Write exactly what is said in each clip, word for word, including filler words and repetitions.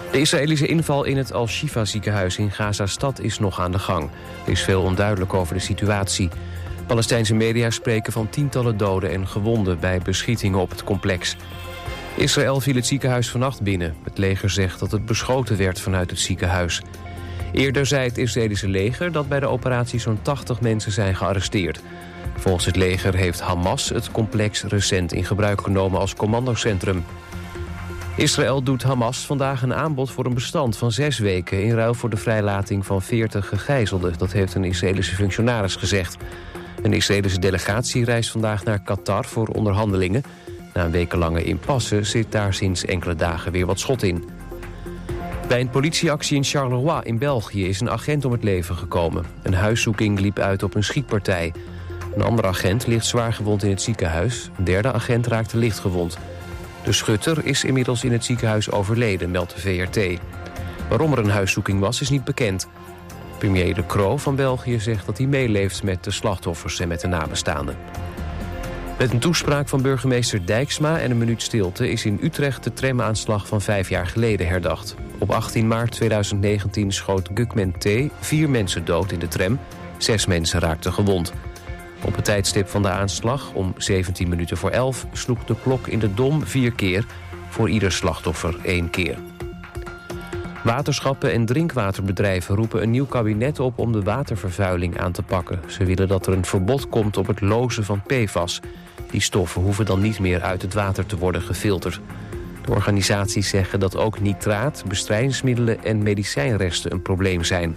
De Israëlische inval in het Al-Shifa ziekenhuis in Gaza-stad is nog aan de gang. Er is veel onduidelijk over de situatie. Palestijnse media spreken van tientallen doden en gewonden bij beschietingen op het complex. Israël viel het ziekenhuis vannacht binnen. Het leger zegt dat het beschoten werd vanuit het ziekenhuis. Eerder zei het Israëlische leger dat bij de operatie zo'n tachtig mensen zijn gearresteerd. Volgens het leger heeft Hamas het complex recent in gebruik genomen als commandocentrum. Israël doet Hamas vandaag een aanbod voor een bestand van zes weken... in ruil voor de vrijlating van veertig gegijzelden. Dat heeft een Israëlische functionaris gezegd. Een Israëlische delegatie reist vandaag naar Qatar voor onderhandelingen. Na een wekenlange impasse zit daar sinds enkele dagen weer wat schot in. Bij een politieactie in Charleroi in België is een agent om het leven gekomen. Een huiszoeking liep uit op een schietpartij. Een andere agent ligt zwaar gewond in het ziekenhuis. Een derde agent raakte licht gewond. De schutter is inmiddels in het ziekenhuis overleden, meldt de V R T. Waarom er een huiszoeking was, is niet bekend. Premier De Croo van België zegt dat hij meeleeft met de slachtoffers en met de nabestaanden. Met een toespraak van burgemeester Dijksma en een minuut stilte is in Utrecht de tramaanslag van vijf jaar geleden herdacht. Op achttien maart tweeduizend negentien schoot Gukmen T. vier mensen dood in de tram. Zes mensen raakten gewond. Op het tijdstip van de aanslag, om zeventien minuten voor elf, sloeg de klok in de Dom vier keer, voor ieder slachtoffer één keer. Waterschappen en drinkwaterbedrijven roepen een nieuw kabinet op om de watervervuiling aan te pakken. Ze willen dat er een verbod komt op het lozen van P F A S. Die stoffen hoeven dan niet meer uit het water te worden gefilterd. De organisaties zeggen dat ook nitraat, bestrijdingsmiddelen en medicijnresten een probleem zijn.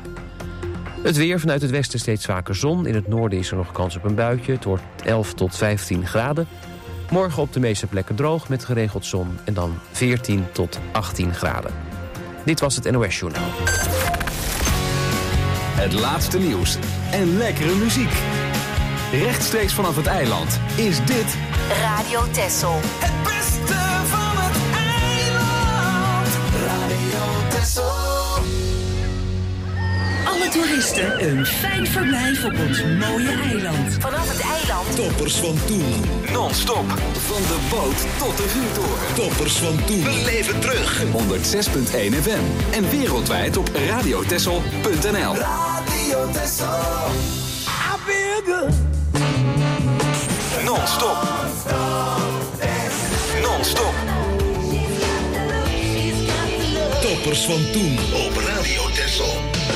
Het weer, vanuit het westen steeds vaker zon. In het noorden is er nog kans op een buitje. Het wordt elf tot vijftien graden. Morgen op de meeste plekken droog met geregeld zon. En dan veertien tot achttien graden. Dit was het N O S-journaal. Het laatste nieuws en lekkere muziek. Rechtstreeks vanaf het eiland is dit Radio Texel. Het beste van het eiland. Radio Texel. Alle toeristen een fijn verblijf op ons mooie eiland. Vanaf het eiland. Toppers van toen. non-stop van de boot tot de vuurtoren. Toppers van toen. We leven terug. honderd zes komma één F M en wereldwijd op radiotessel punt n l. Radio Texel. I feel good. Non-stop. Non-stop. Toppers van toen op Radio Texel.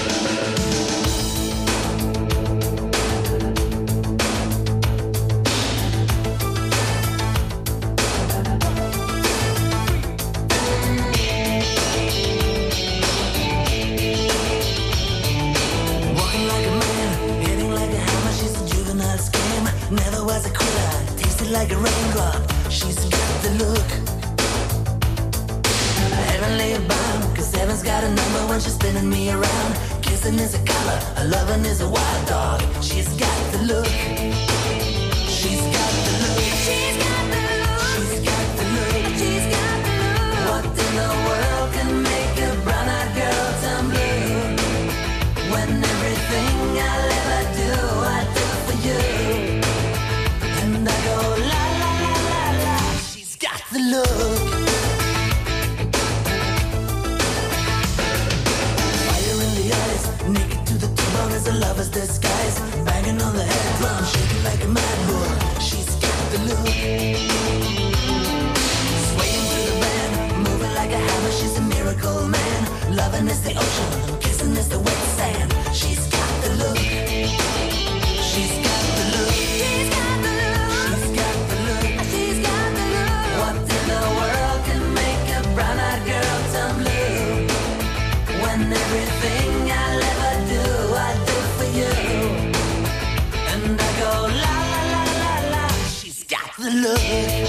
Never was a quitter, tasted like a raindrop. She's got the look. Heavenly bound, cause heaven's got a number when she's spinning me around. Kissing is a color, a loving is a wild dog. She's got the look. She's got the look. She's got the look. She's got the look. She's got the look. What in the world can make a brown-eyed girl turn blue? When everything I'll ever do, I do for you. And I go la la la la la. She's got the look. Fire in the eyes, naked to the bone as a lover's disguise. Banging on the head drum, shaking like a mad bull. She's got the look. Swaying through the band, moving like a hammer. She's a miracle man. Loving is the ocean, kissing is the wet sand. She's got the look. She's got the look. She's got the look. She's got the look. She's got the look. What in the world can make a brown-eyed girl turn blue? When everything I'll ever do, I do for you. And I go la la la la la. She's got the look.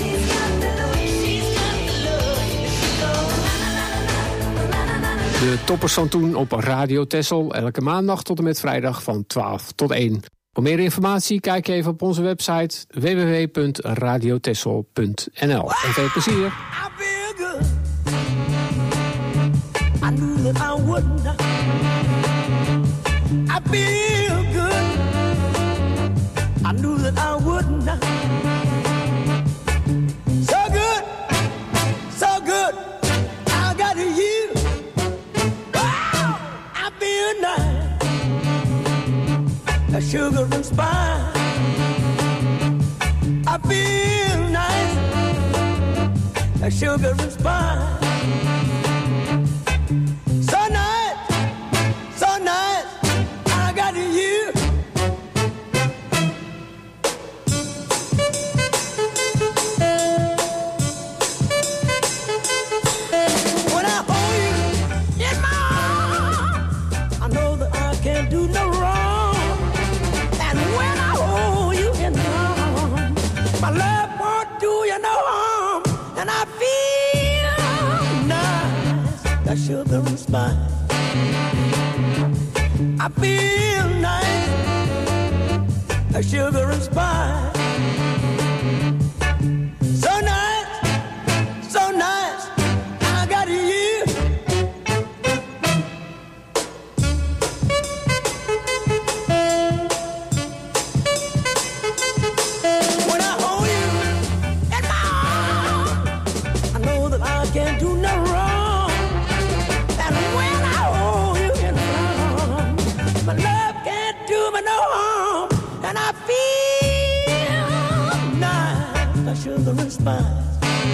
De toppers van toen op Radio Texel, elke maandag tot en met vrijdag van twaalf tot één. Voor meer informatie kijk even op onze website w w w punt radio texel punt n l. En veel plezier! I knew that I wouldn't. I feel good. I knew that I wouldn't. So good, so good. I got you. Wow, I feel nice. A sugar and spice. I feel nice. A sugar and spice. Sugar and spice. I feel nice. A sugar and spice. So nice, so nice. I got you. When I hold you in my arms, I know that I can't do no wrong. And I feel nice, a sugar and spice.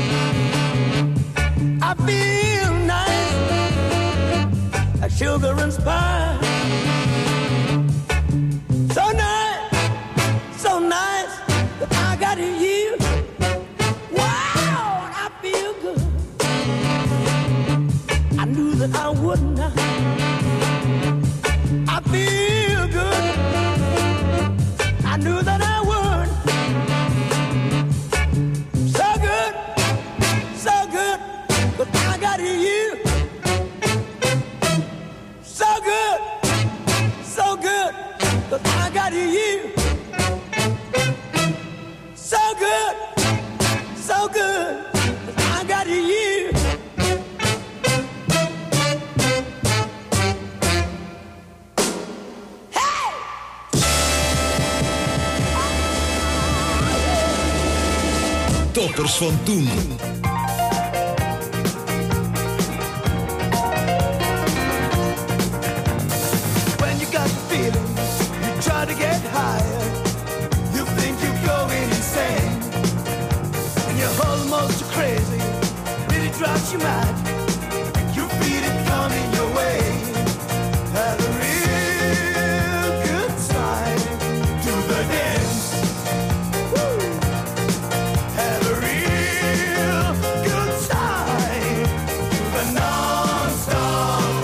I feel nice, a sugar and spice. So nice, so nice that I got you. Wow, I feel good. I knew that I wouldn't. I feel good. I knew that I would. So good, so good, but I got you. So good, so good, but I got you. So good, so good, but I got you. Toppers van toen. When you got the feeling, you try to get higher. You think you're going insane. And you're almost crazy, really drives you mad. You feel it coming your way. Have a real good time to the dance.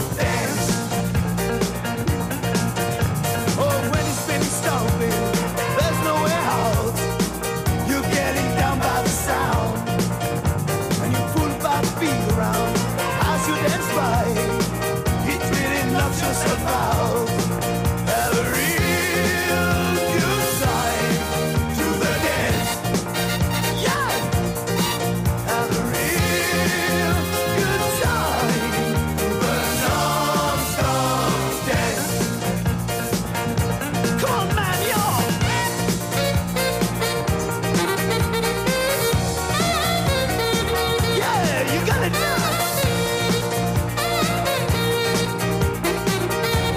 Stomping right. It's really not just about have a real good time to the dance. Yeah, have a real good time to the non-stop dance. Come on, man, y'all. Yeah, you got it now.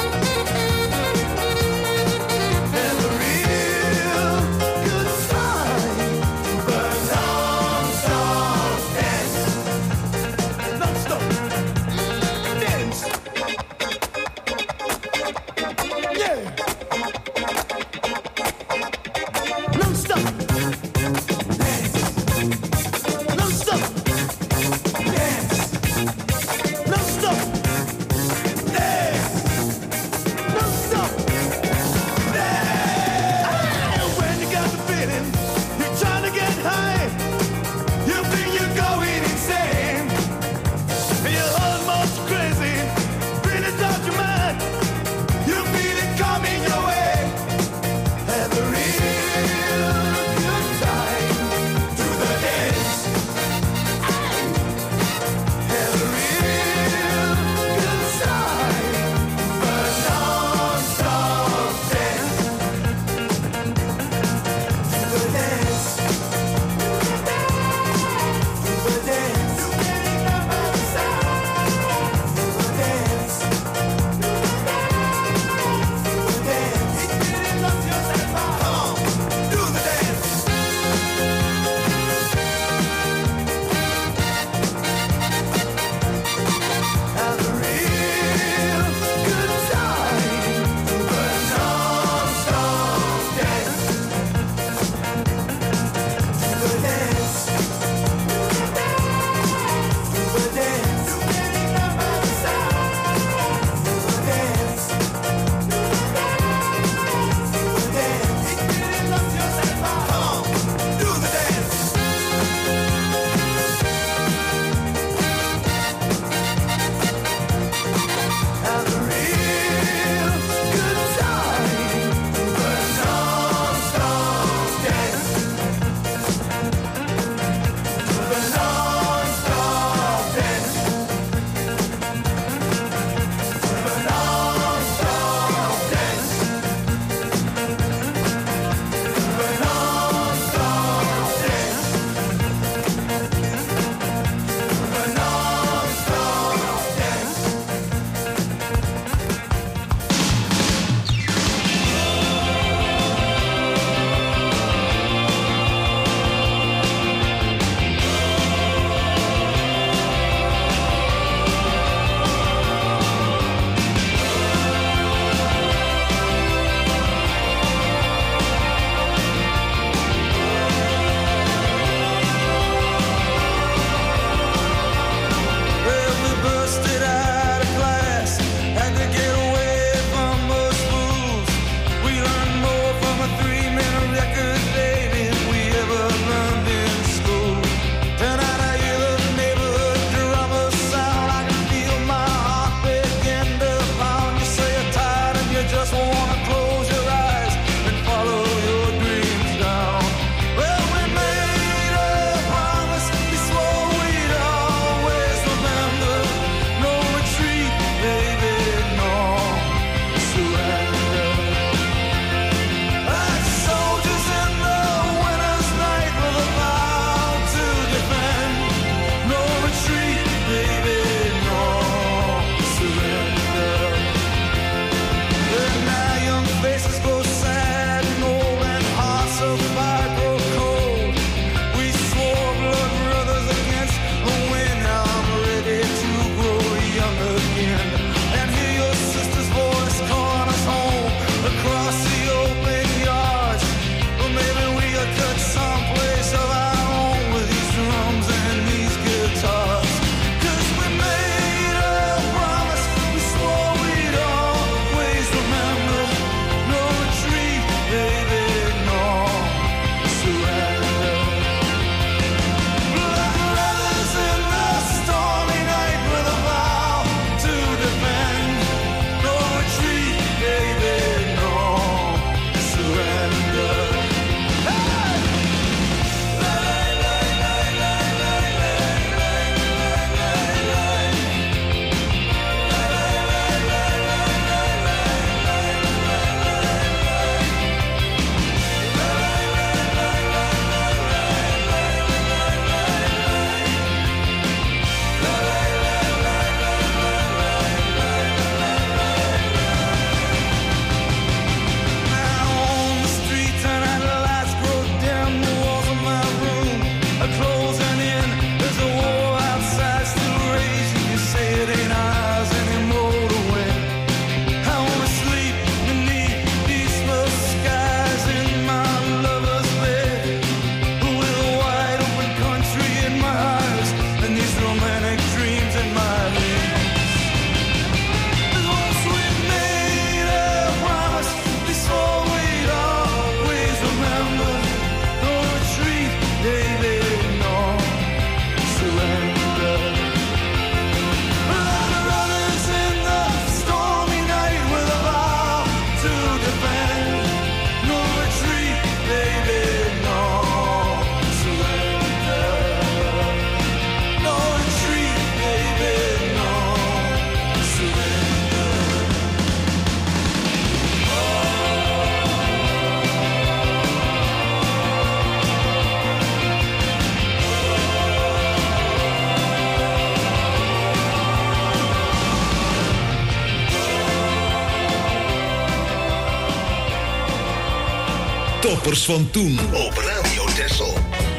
toppers van toen op Radio Texel.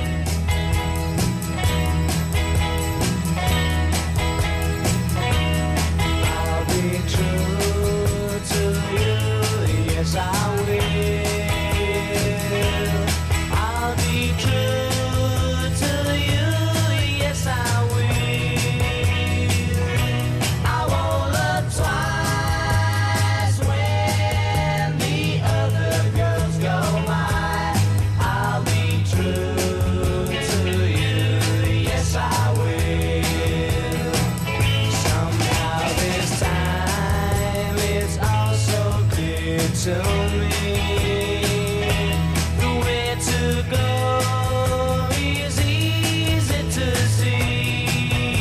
I'll be true to you, yes I will. I'll be true to you, yes I will. I won't look twice when the other girls go by. I'll be true to you, yes I will. Somehow this time it's all so clear to me. The way to go is easy to see.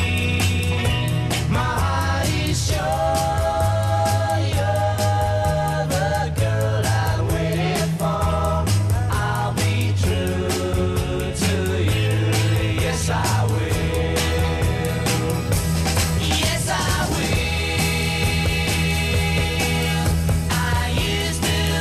My heart is sure you're the girl I waited for. I'll be true to you, yes I will. Yes I will. I used to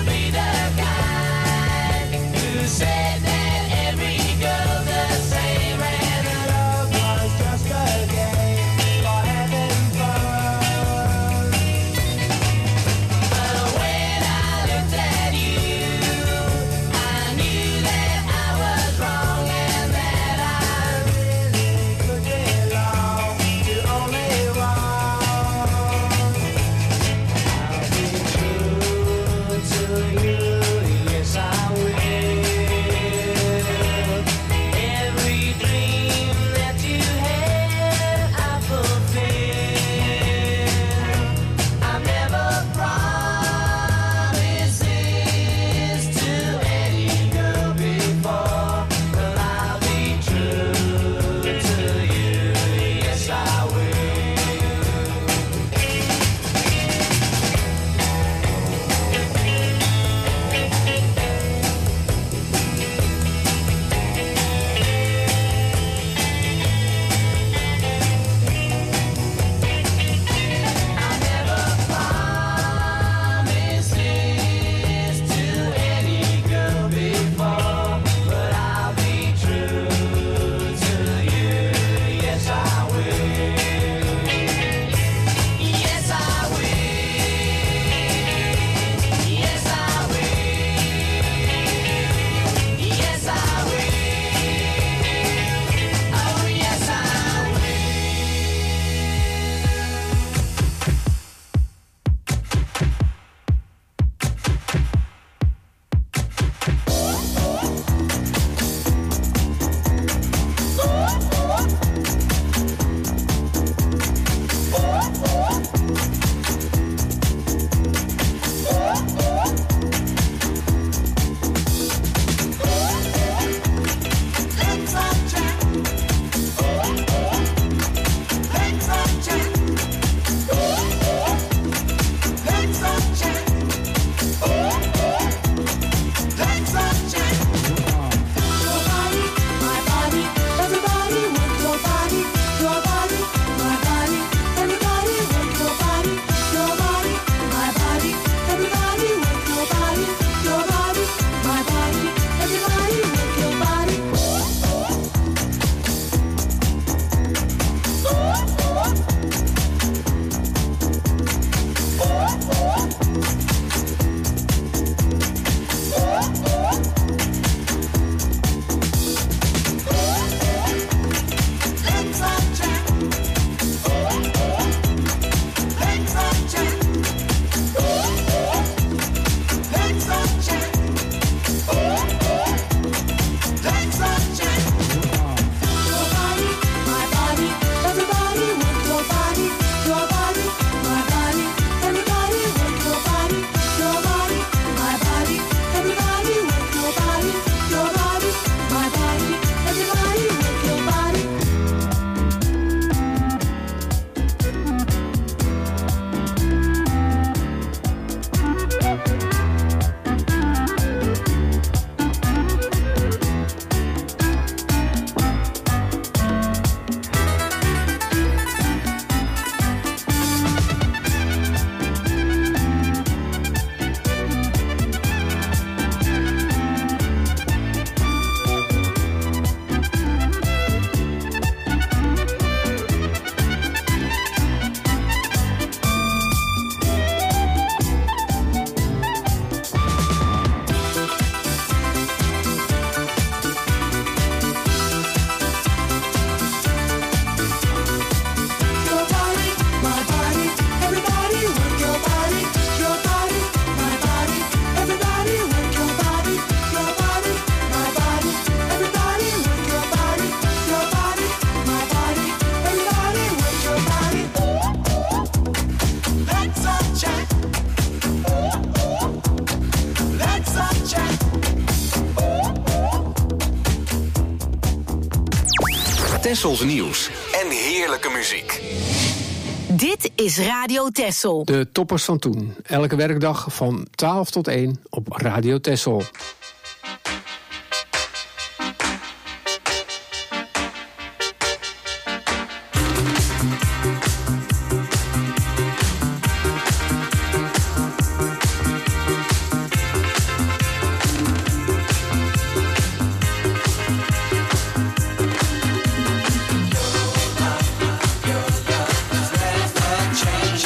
Tessels nieuws en heerlijke muziek. Dit is Radio Tessel. De toppers van toen. Elke werkdag van twaalf tot één op Radio Tessel.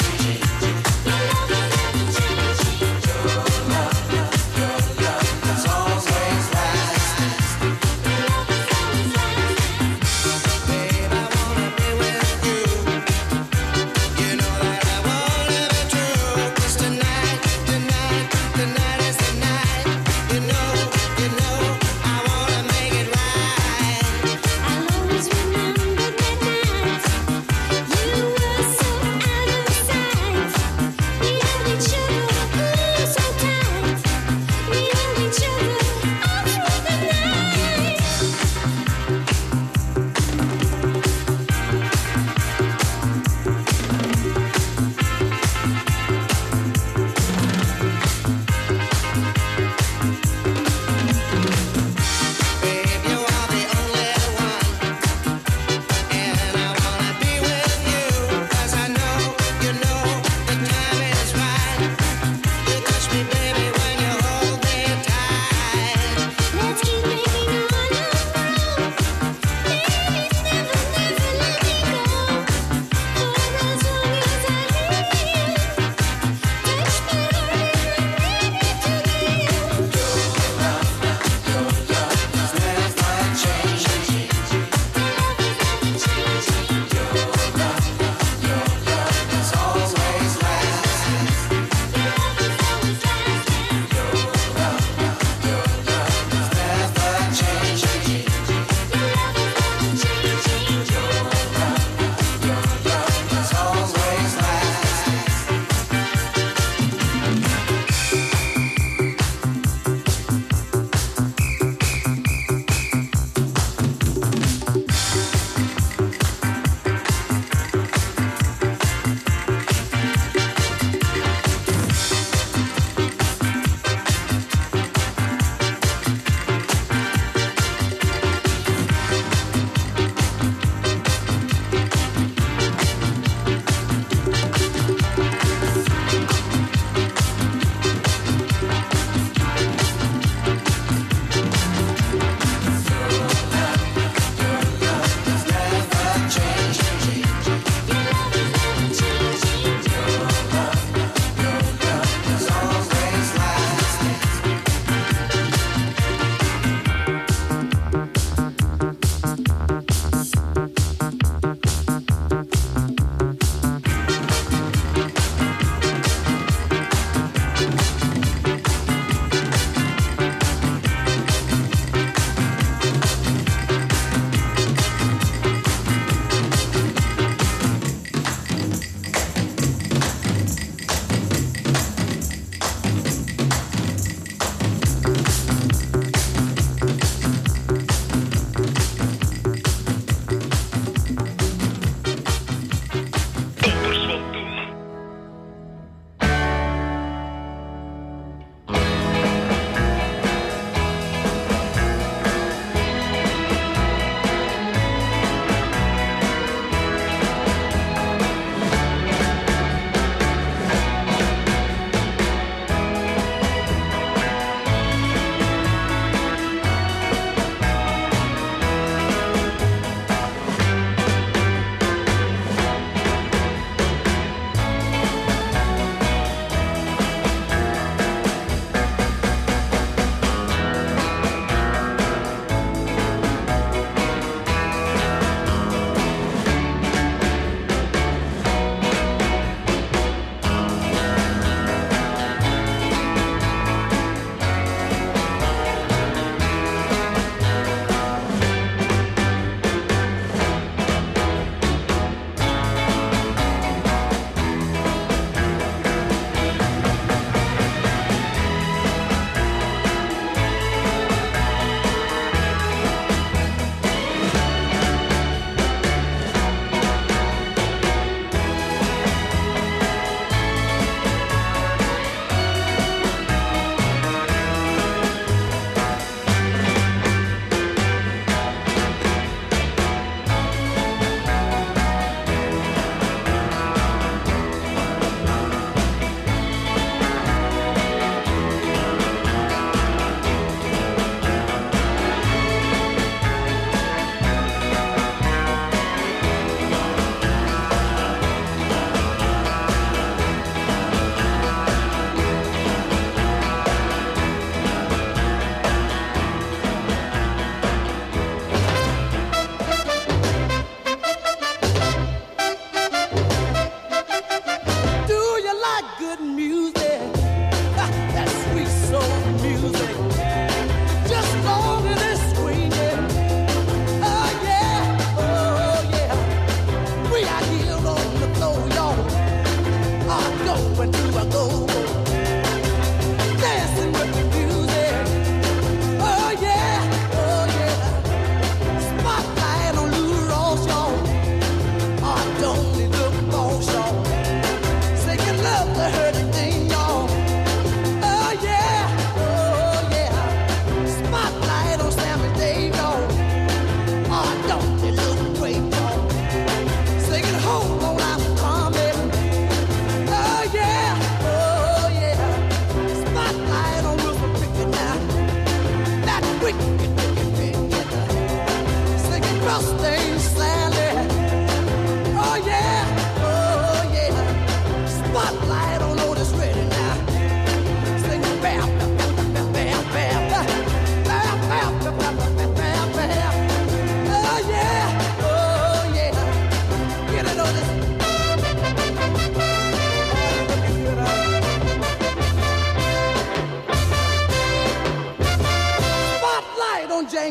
It's all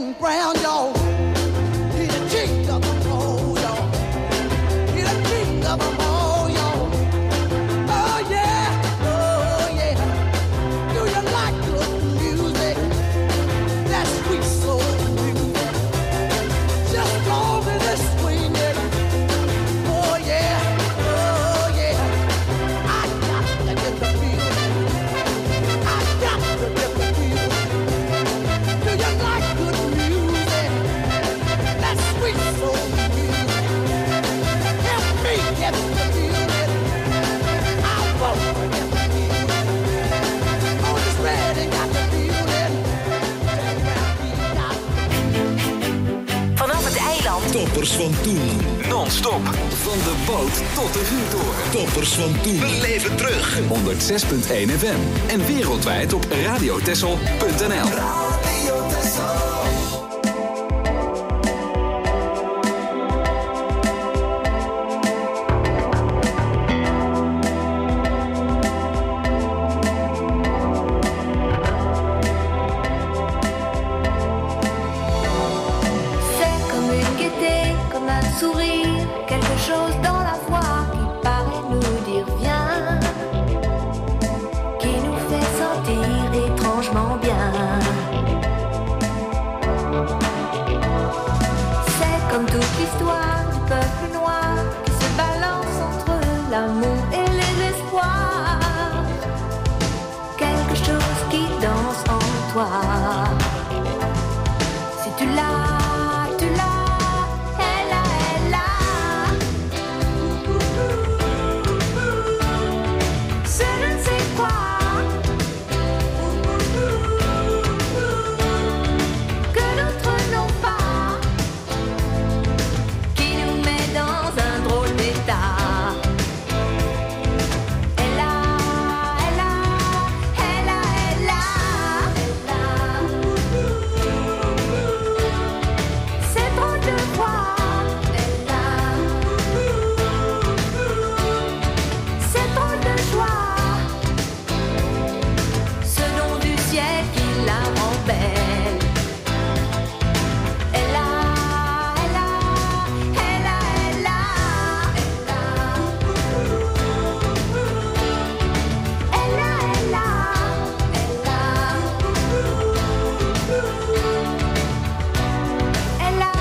and brown, y'all. He the king of them all, y'all. He the king of them all, y'all. Oh yeah, oh yeah. Do you like good music? That sweet soul music. Just go with the swing it. Oh yeah, oh yeah. I got to get the feeling. I got to get the feeling. Do you like good music? That sweet soul music. Help me get the feeling. I won't forget the feeling. Oh, this ready got the feeling. Vanaf het eiland. Toppers van toen. Non-stop. Van de boot tot de vuurtoren. Toppers van toen. Beleef het terug. honderdzes komma één F M. En wereldwijd op radiotessel punt n l. C'est comme une gaieté, comme un sourire, quelque chose dans la voix qui paraît nous dire viens, qui nous fait sentir étrangement bien. C'est comme toute l'histoire du peuple noir qui se balance entre l'amour et les espoirs, quelque chose qui danse en toi. Si tu l'as, tu l'as, elle a, elle a. C'est je ne sais quoi que d'autres n'ont pas, qui nous met dans un drôle d'état. Elle a, elle a, elle a, elle a, elle a. C'est drôle de voir, elle a. C'est drôle de joie, ce nom du ciel qui la rend belle. Elle a, elle a, elle a, elle a, elle a. Elle a, elle a, elle a. Elle a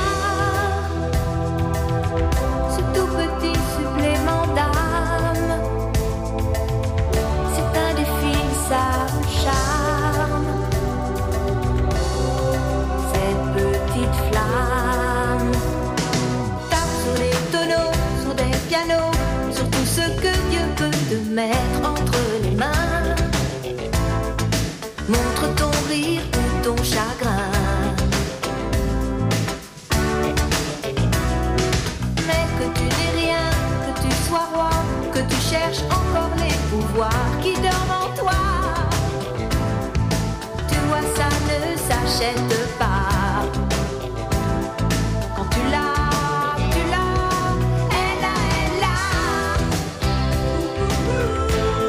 ce tout petit supplément d'âme, c'est indéfinissable charme, cette petite flamme tape sur les tonneaux, sur des pianos, sur tout ce que Dieu peut te mettre entre les mains. Montre ton rire ou ton chagrin. Mais que tu n'aies rien, que tu sois roi, que tu cherches encore les pouvoirs qui dorment en toi. Tu vois, ça ne s'achète pas. Quand tu l'as, tu l'as, elle a, elle a.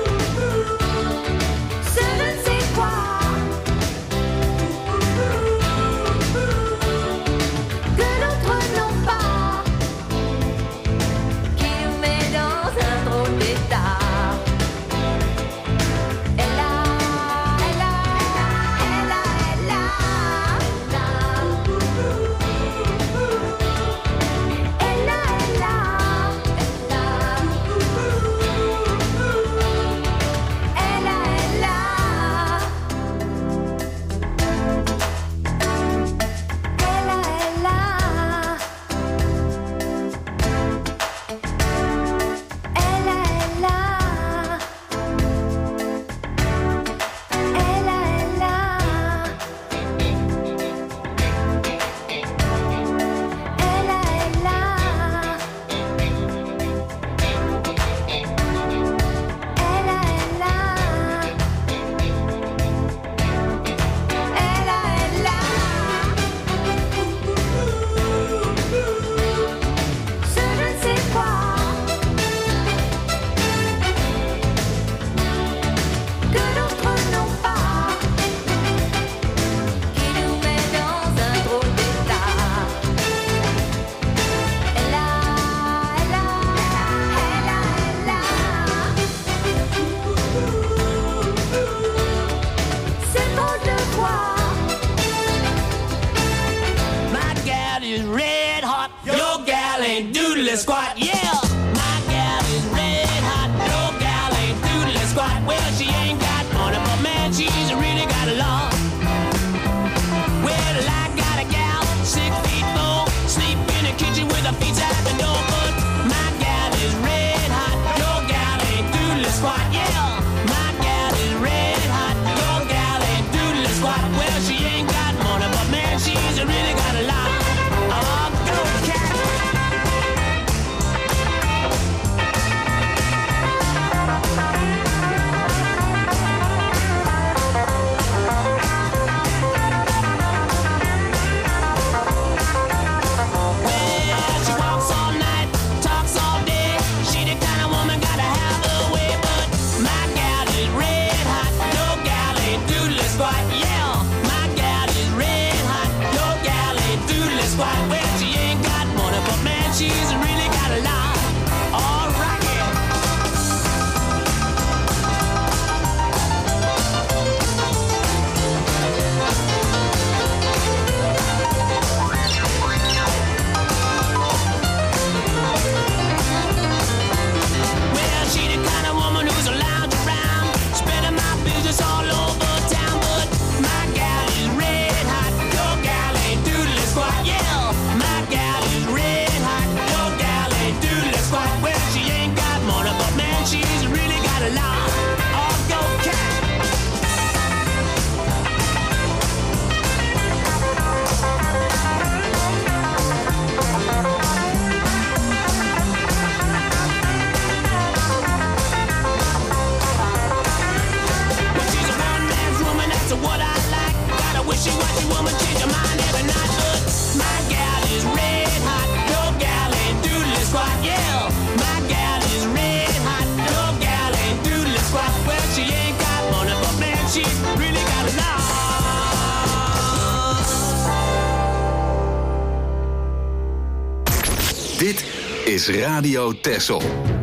Dit is Radio Texel.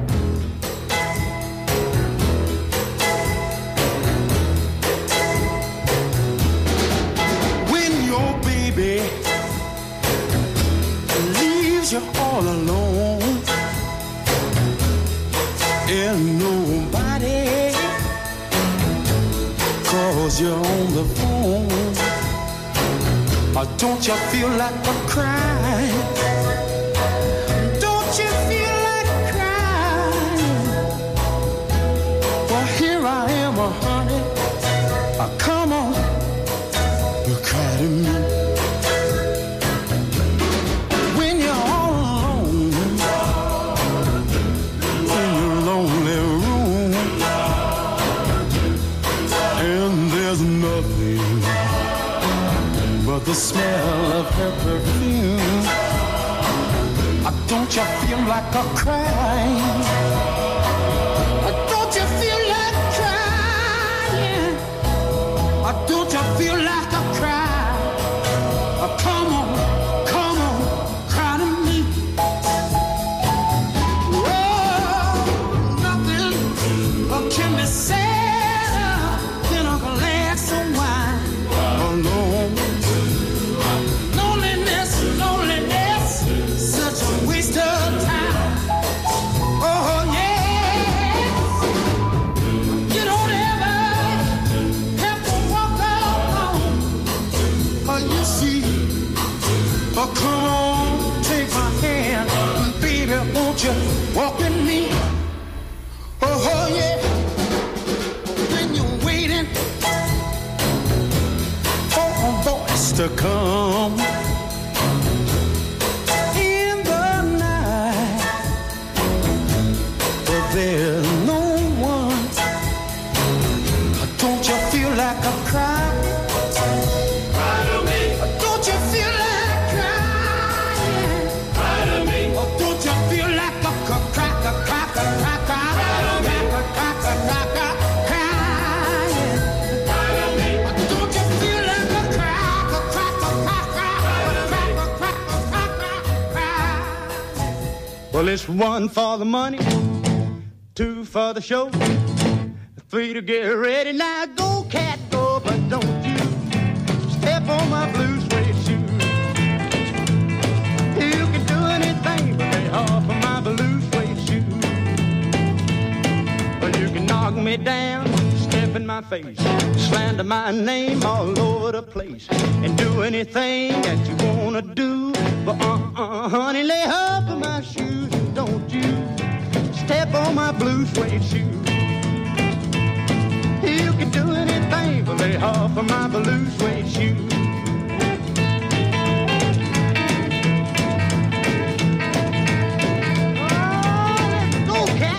When your baby leaves you all alone and nobody calls you on the phone, or don't you feel like a crying? Don't you feel like crying? Well, here I am, oh, honey. Oh, come on, you cry to me. When you're all alone in your lonely room, and there's nothing but the smell of her perfume. Uh, don't you feel like a crying? Uh, don't you feel like crying? Uh, don't you feel like a cry? Uh, come on, come on, cry to me. Oh, nothing uh, can be sadder than a glass of wine alone. Loneliness, loneliness, such a waste of time. Oh yeah, you don't ever have to walk alone. Oh, you see, oh come on, take my hand, baby, won't you walk with me? Oh, oh yeah, when you're waiting for a voice to come in the night, but there's no one. Don't you feel like a cry? Cry to me. Don't you feel like crying? Cry to me. Don't you feel like a cry, cry, cry, cry, cry, cry, cry, cry, cry, cry, crying? Cry to me. Don't you feel like a cry, cry, cry, cry, cry, cry, cry, cry? Well, it's one for the money, two for the show, three to get ready. Now go, cat, go, but don't you step on my blue suede shoe. You can do anything but lay off of my blue suede shoe. Or you can knock me down, step in my face, slander my name all over the place, and do anything that you wanna do. But uh-uh, honey, lay off of my shoes, and don't you step on my blue suede shoe. You can do anything but lay off of my blue suede shoe. Oh, let's go, cat.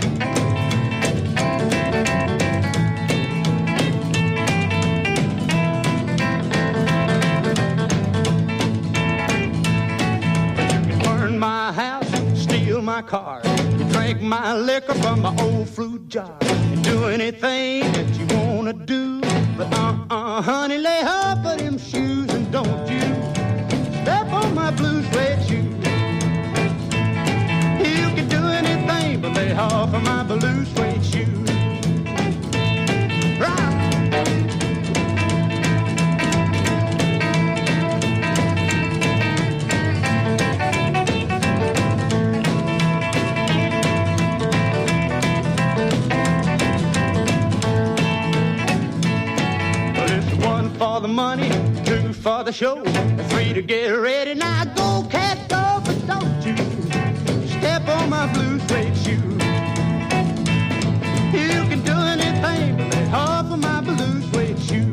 You can burn my house, steal my car, drink my liquor from my old fruit jar, and do anything that you wanna do. But uh-uh, honey, lay off of them shoes, and don't you step on my blue suede shoe. You can do anything but lay off of my blue suede shoe. Right. For the money, two for the show, three to get ready. Now go, cat, go, but don't you step on my blue suede shoe. You can do anything but lay off of my blue suede shoe.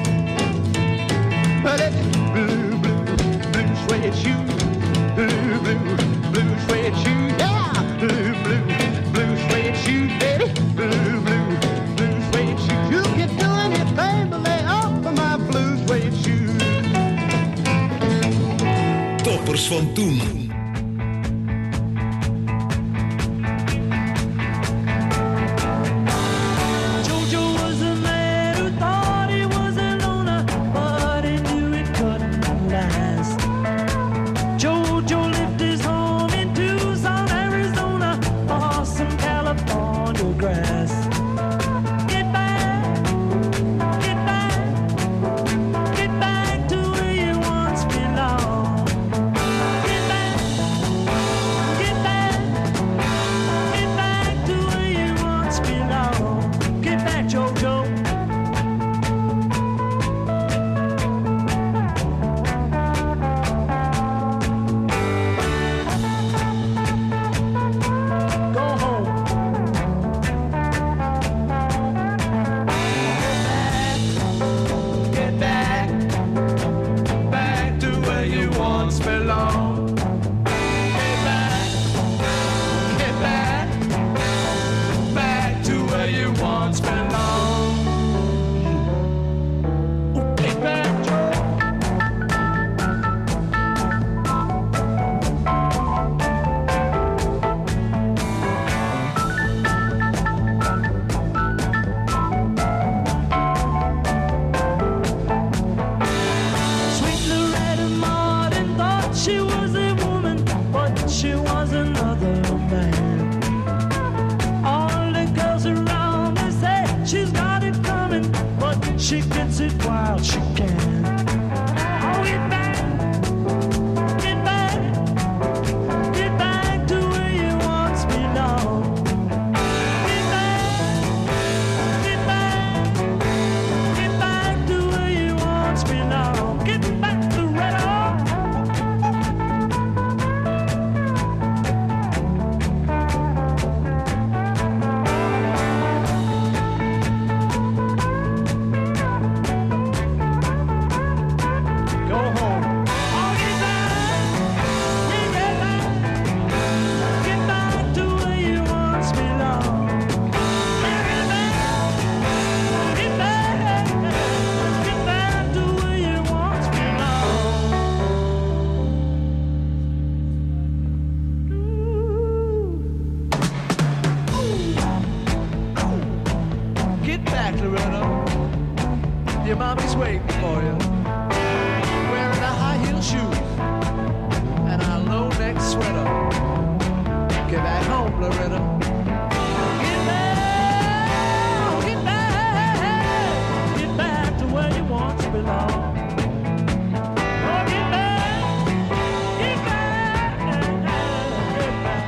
But it's blue, blue, blue suede shoe, blue, blue, blue suede shoe, yeah, blue, blue, blue suede shoe, baby, blue, blue, blue suede shoe. You can do anything but lay off of my blue suede shoe. Toppers van toen. Jojo lived his home in Tucson. She gets it while she can. Oh, get back, get back, get back to where you once belonged. Get back, get back, get back to where you once belonged. Get back to red on. Get back, Loretta. Your mommy's waiting for you. Wearing a high heel shoes and a low neck sweater. Get back home, Loretta. Get back, get back, get back to where you once belonged. Oh, get back, get back, get back.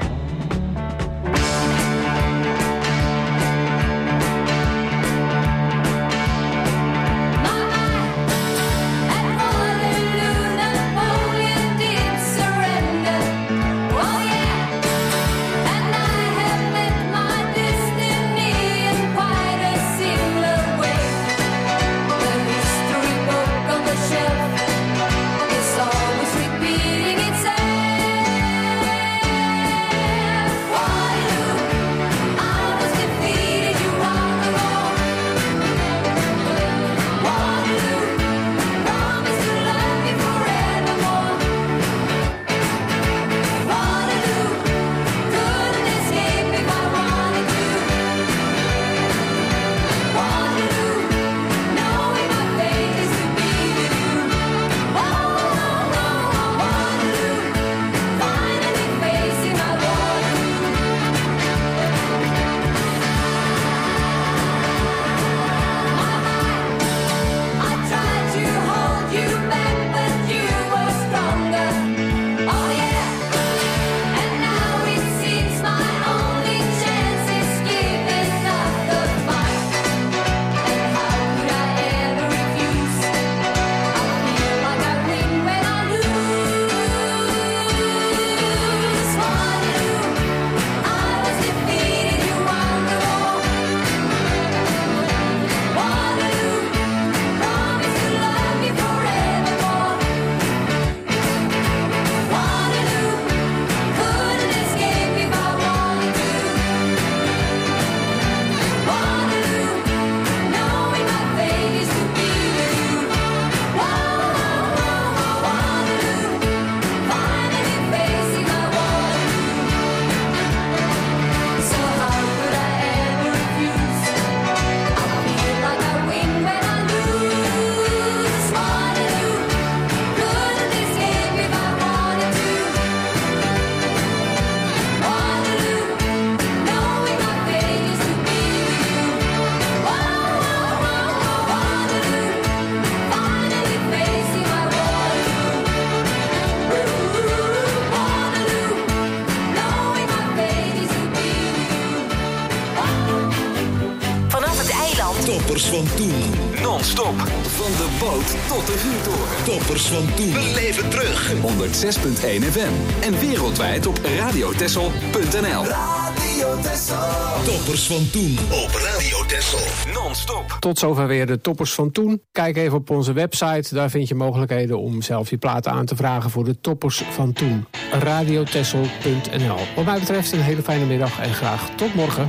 Toppers van toen. Non-stop. Van de boot tot de vuurtoren. Toppers van toen. We leven terug. honderd zes komma één F M. En wereldwijd op radiotessel punt n l. Radio Tessel. Toppers van toen op Radio Tessel. Non-stop. Tot zover weer de toppers van toen. Kijk even op onze website. Daar vind je mogelijkheden om zelf je platen aan te vragen voor de toppers van toen. radiotessel punt n l. Wat mij betreft een hele fijne middag en graag tot morgen.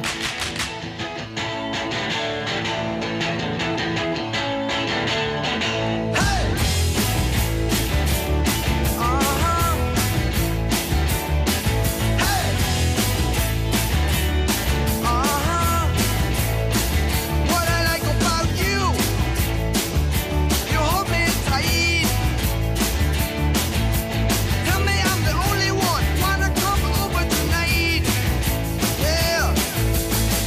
Tell me I'm the only one wanna come over tonight. Yeah.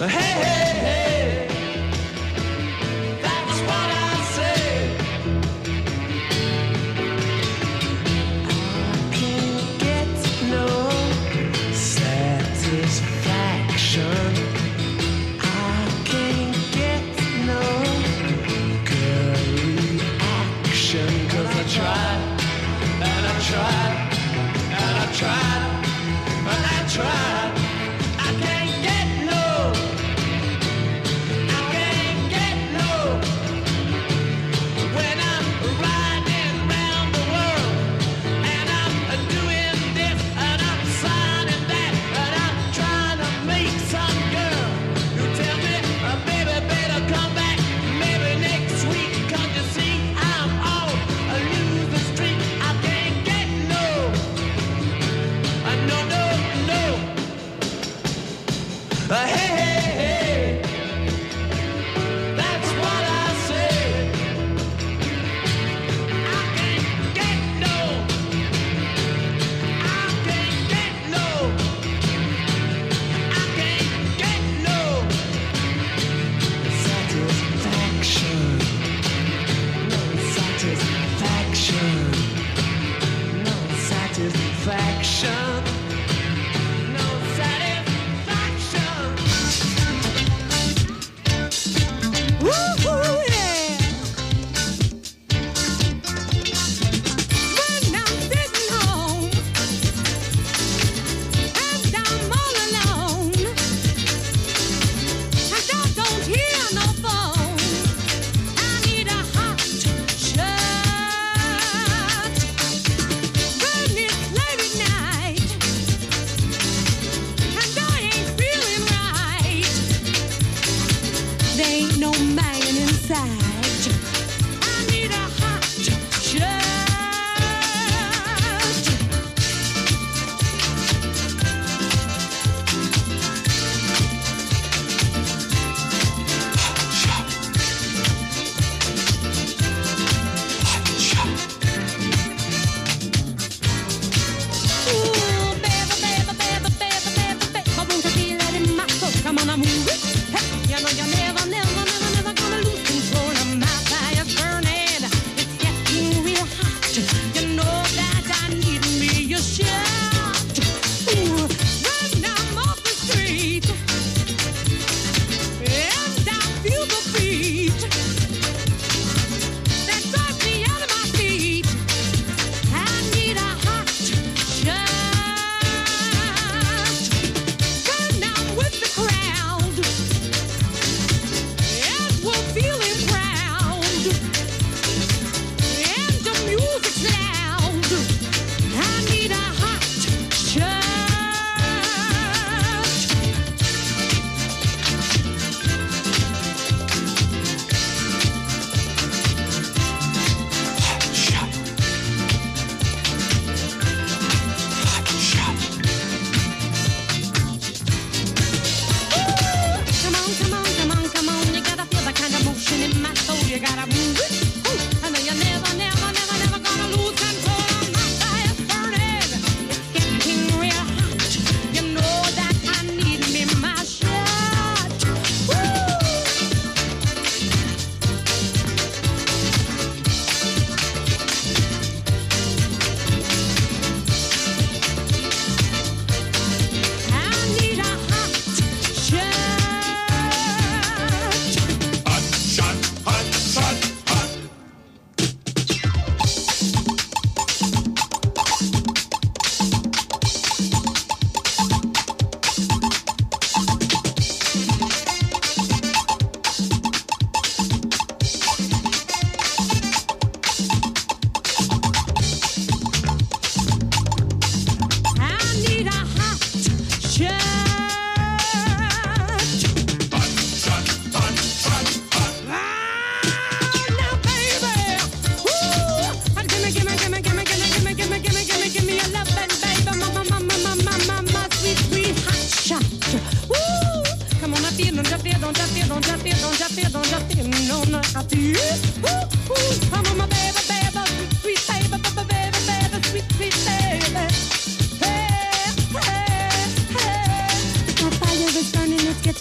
Hey, hey, hey, that's what I say. I can't get no satisfaction. I can't get no good reaction. 'Cause I tried, and I tried, and I tried, and I tried. I can't get no, I can't get no. When I'm riding round the world, and I'm doing this, and I'm signing that, and I'm trying to meet some girl who tell me, uh, baby, better come back, maybe next week. Can't you see I'm on a losing streak? I can't get no, uh, no, no, no. Uh, hey, hey, hey, that's what I said. I can't get no, I can't get no, I can't get no satisfaction, no satisfaction, no satisfaction, no satisfaction.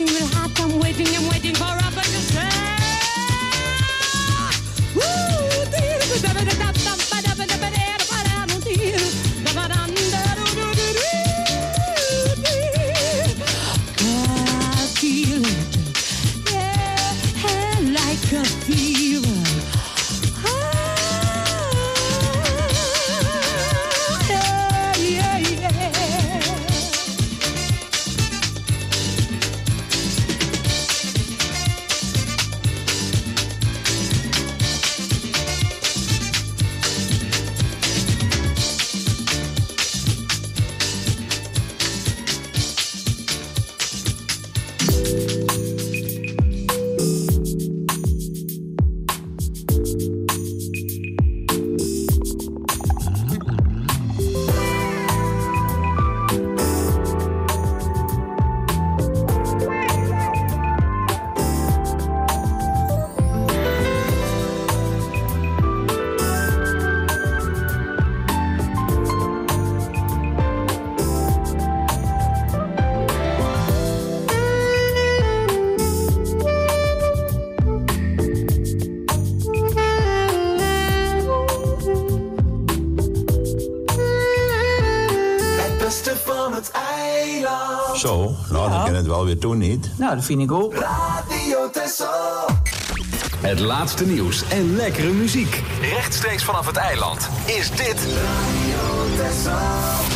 waiting real hot. I'm waiting, I'm waiting for a better say. Woo! I feel it, yeah, like a fever. Zo, nou dan kan het wel weer doen, niet? Nou, dat vind ik ook. Radio Texel. Het laatste nieuws en lekkere muziek. Rechtstreeks vanaf het eiland is dit Radio Texel.